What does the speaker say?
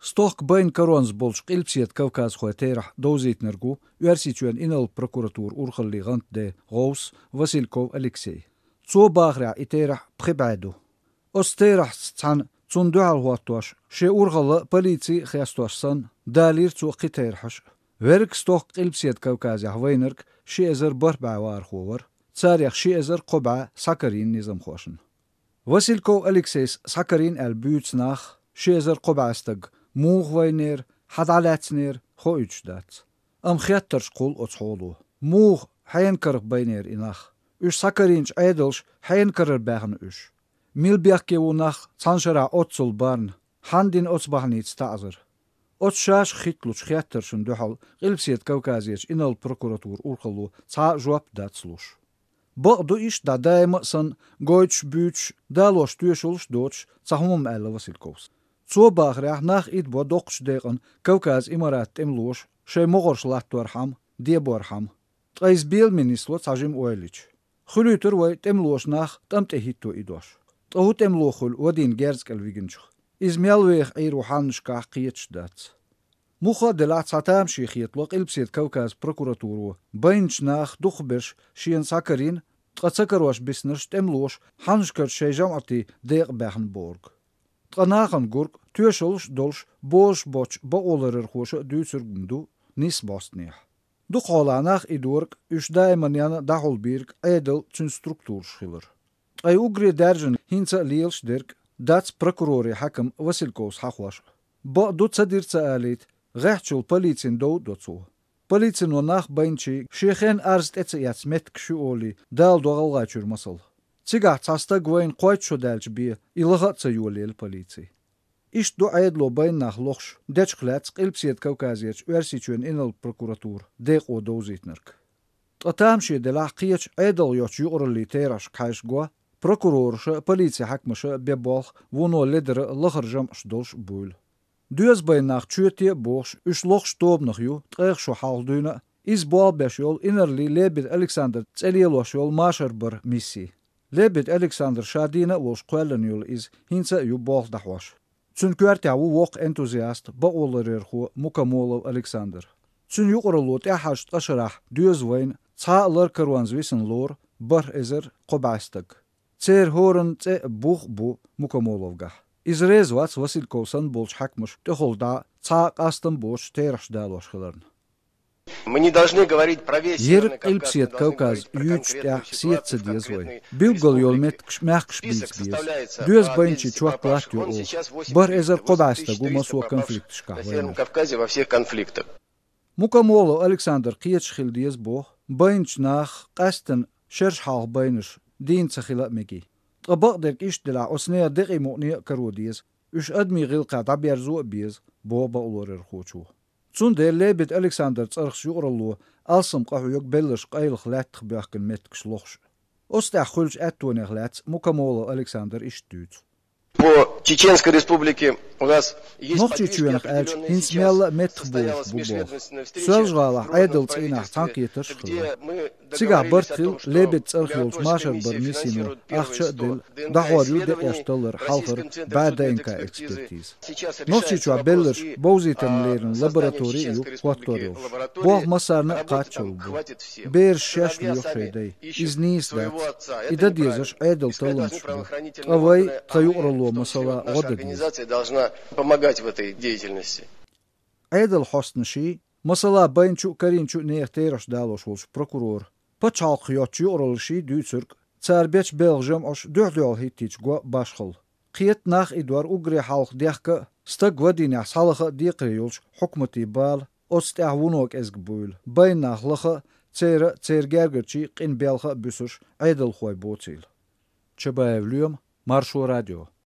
Stoch bain karons bolsh qilpsiet Kavkaz khoeterah dozitnergu uersituen inal prokuratur urkhalligant de Gous Vasilkov Alexei. Zo bagra iterah pribadu. Osterah tsan tsundual huatuash she urkhalla politie khiastuasan dalir zu qiterhash. Werk stoch qilpsiet Kavkaz yahweinerk she ezer barbawar khower. Tsarikh she ezer qoba Sakarin nizam khoshen. Vasilkov Alexei Sakarin al buutsnach she ezer qobastag موغ وينير حدالاتنير خو اجدات ام خياتر شقول اتصحولو موغ حينكر بينير اناخ اش سكرينش ايدلش حينكر باغن اش ميل بياكيو ناخ تانشرا اوتسل بارن حاندين اوتسباهنيت ستازر اوتشاش خيتلوش خياتر شن دوحل قلبسيت كوكازيش انال بروكوراتور اورخلو تا جواب داتسلوش بقدو ايش دا دايما سن گويتش بيوتش دالوش توشولش دوتش تاهمم الا واسيلكوس Zo bagrach nach idbo doksh degen Kavkaz imarat temlosh she mogors lattorham dieborham trais bil ministro tsajim oelich khulutur way temlosh nach tamte hitto idosh to temlokhul odin gerskel wigench izmialwech iruhanshka qietshdat mukha de la tsatam shikhitlo qilpsit Kavkaz prokuraturu bainch nach dukhbesh shien Sakarin tsakarwash bisners temlosh hanshker shejamati der Bernburg Tanagan gurk tueschels dolsch boos boch baolerer khoshe duitsergundu nis bostneh. Du kholanach idurk us daimaniana daholbirk edel tsun strukturschiller. Ay ugri dergen hinza liels dirk dats prokurori hakem Vasilkovs hachwash. Ba du tsadirtsa alit rechtschul politsin do dotso. Politsin nach bainchi shechen arzt etsayats metkshu oli dal dogalgachur masal. Цигах цаста гвайн қойт шодалч би илага цаюлел полиции. Иш до айдло байн нах лохш деч хлац қилпсиет Кавказиеч уерсичуен инал прокуратур деқ о дозитнерк. Татамши де лахқиеч айдл йоч юрли тераш кайш гва прокурорша полиция хакмаша беболх воно ледер лахаржам шдолш буйл. Дуяз байн нах чуети бохш уш лохш тобнах ю трех шо халдуна из боабешол инерли лебед Александр целиелошол машербер миссии. Lebed Alexander Shadina was quellenul is hinsa yu boch dahwash. Tsun kwarta wu wok enthousiast ba olerer khu Mukamolov Alexander. Tsun yuqrolot hash tashrah duezwein tsa ler karwans wissen lor bar ezer qobastag. Tser horen tse buch bu Mukamolovga. Is rezwats Vasilkovsan bolch hakmush te holda tsa qastam boch tersh dalosh khilern. Мы не должны говорить про весь Северный Кавказ ючтя сетца дизвой. Билгол йолмет кшмяхкш битбиз. Дуэс бенчи чуак платью о. Бар эзер қобаста гумасуа конфликт шках. На Северном Кавказе во всех конфликтах. Мукамолов Александр Киечхил диез бох. Бенч нах кастен шершхал бенеш динцахила меги. Абагдерк иштила оснея деги му'ни карудиез. Уш адми гилqa табиарзу биез боба улорер хочу. Tsunde lebed Alexander tsarkhs yuqrallu alsam qahuyuk bellish qayl khlat khbaqken metksh lokhsh. Osta khulj attoner lat Mukamolov Alexander ishtut. По Чеченской республике у нас есть определенные последовательные встречи, Цига бартхил лебед цархилж машер бармисину ахча дел дахварю де яшталер халфер баденка экспертиз. Нохчичуа беллерш боузитен лерен лабораторию кваториуш. Бог масарна качулбу. Бер шеш льохшейдей. Из низда. И да дезаш эдел таланчбу. Авай таюрало масала одадиз. Организация должна помогать в этой деятельности. Эдел хостнши масала байнчу каринчу неехтераш далошулш прокурор. Пачалq yotchi oralshi dütsürk Serbech Belgium osh duhdol hitich go bashkhul. Qiyet nach idwar ugri halq dehka stagwadina salakha diqriyulsh hukmati bal ostahwunok ezgbul. Baynach lakha tsergergerchi qin belkha büsush aydel khoy botil. Çabayevlüyüm Marsho Radio.